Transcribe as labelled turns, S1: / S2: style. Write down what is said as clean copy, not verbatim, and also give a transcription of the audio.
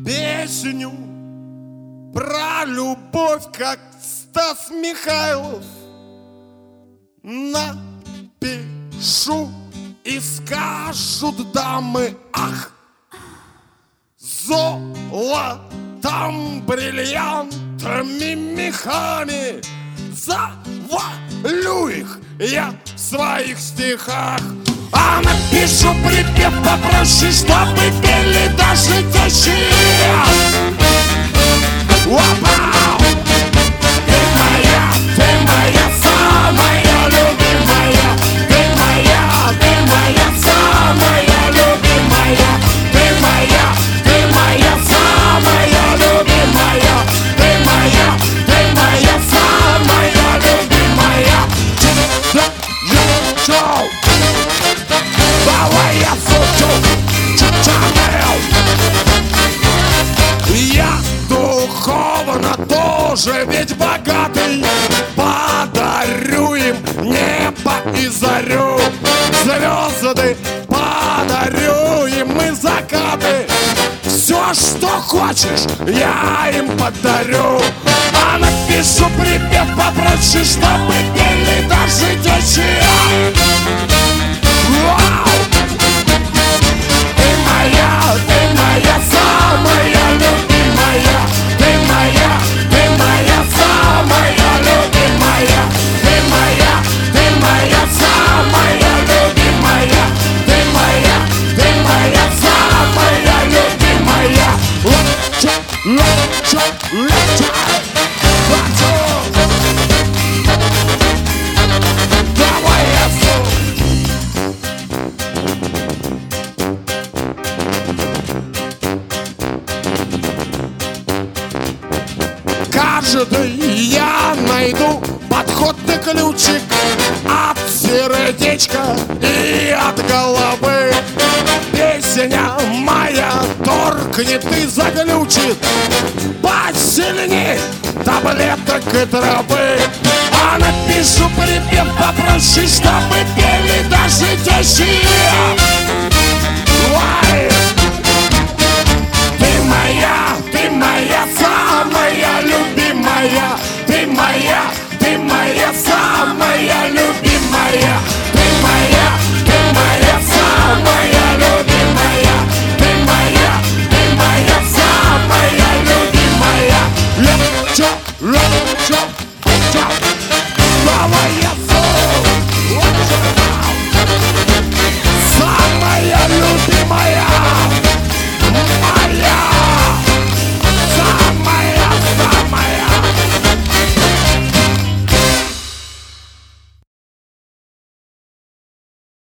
S1: песню про любовь, как Стас Михайлов. Напишу, и скажут дамы: ах, золотом, бриллиантами, мехами завалю их я в своих стихах. А напишу припев попроще, чтобы пели даже тещие. Вау! Ты моя самая любимая. Ты моя самая любимая. Ты моя самая любимая. Ты моя самая любимая. Давай я сучу, я духовно тоже ведь богатый. Подарю им небо и зарю, звезды подарю им и закаты. Все, что хочешь, я им подарю. А напишу припев попроще, чтобы пели даже тещие. Вау! Ты моя самая любимая. Ты моя самая любимая. Ты моя самая любимая. Ты моя самая любимая. Давай я каждый я найду подходный ключик от сердечка и от головы. Песня моя торкнет и заглючит посильней таблеток и травы. А напишу припев попроще, чтобы пели даже тещие.